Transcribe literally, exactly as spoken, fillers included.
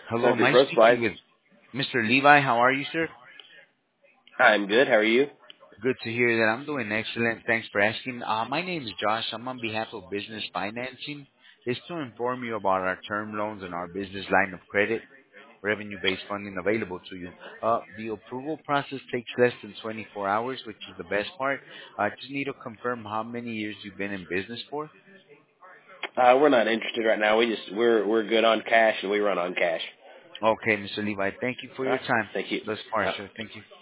Hello, am Century I Pro Supplies. speaking with Mister Levi? How are you, sir? I'm good. How are you? Good to hear that. I'm doing excellent. Thanks for asking. Uh, my name is Josh. I'm on behalf of Business Financing. It's to inform you about our term loans and our business line of credit, revenue-based funding available to you. Uh, the approval process takes less than twenty-four hours, which is the best part. I just need to confirm how many years you've been in business for. Uh, we're not interested right now. We just we're we're good on cash and we run on cash. Okay, Mister Levi. Thank you for All your right. time Thank you. thus far, Uh, sir. Thank you.